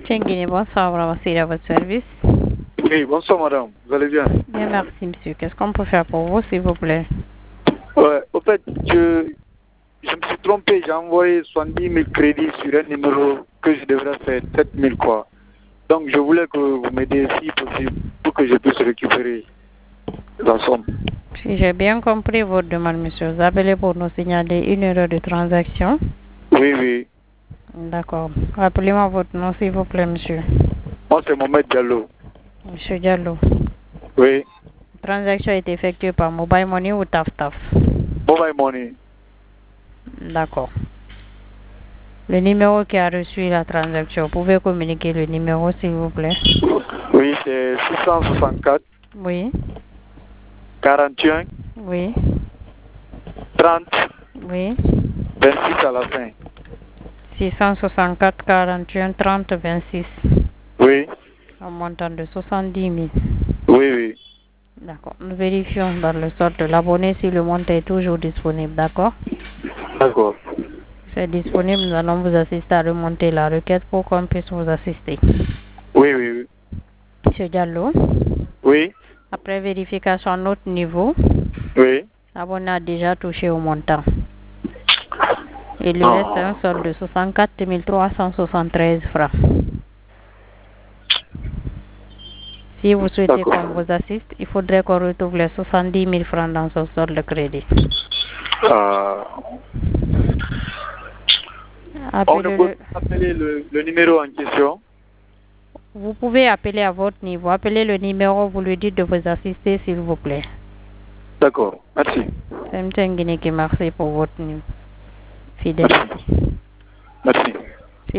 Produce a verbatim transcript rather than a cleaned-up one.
Tchenguini, bonsoir, vraiment, c'est à votre service. Oui, bonsoir madame, vous allez bien? Bien, merci monsieur. Qu'est-ce qu'on peut faire pour vous, s'il vous plaît? Ouais, au fait, je, je me suis trompé, j'ai envoyé soixante-dix mille crédits sur un numéro que je devrais faire sept mille quoi. Donc je voulais que vous m'aidiez si possible pour que je puisse récupérer la somme. Si j'ai bien compris votre demande, monsieur, vous appelez pour nous signaler une erreur de transaction. Oui, oui. D'accord. Rappelez-moi votre nom, s'il vous plaît, monsieur. Moi, c'est Mohamed Diallo. Monsieur Diallo. Oui. La transaction a été effectuée par Mobile Money ou TAF-TAF? Mobile Money. D'accord. Le numéro qui a reçu la transaction, vous pouvez communiquer le numéro, s'il vous plaît? Oui, c'est six cent soixante-quatre. Oui. quarante et un. Oui. trente. Oui. vingt-six à la fin. six cent soixante-quatre, quarante et un, trente, vingt-six. Oui. Un montant de soixante-dix mille. Oui, oui. D'accord. Nous vérifions dans le solde de l'abonné si le montant est toujours disponible. D'accord? D'accord. C'est disponible. Nous allons vous assister à remonter la requête pour qu'on puisse vous assister. Oui, oui, oui. Monsieur Diallo? Oui. Après vérification à notre niveau, Oui. l'abonné a déjà touché au montant. Il lui Oh. reste un solde de soixante-quatre mille trois cent soixante-treize francs. Si vous souhaitez qu'on vous assiste, il faudrait qu'on retrouve les soixante-dix mille francs dans son solde de crédit. Euh, on ne peut pas appeler le, le numéro en question. Vous pouvez appeler à votre niveau. Appelez le numéro, vous lui dites de vous assister, s'il vous plaît. D'accord, merci. C'est M. Nguini qui merci pour votre fidélité. Merci. Merci.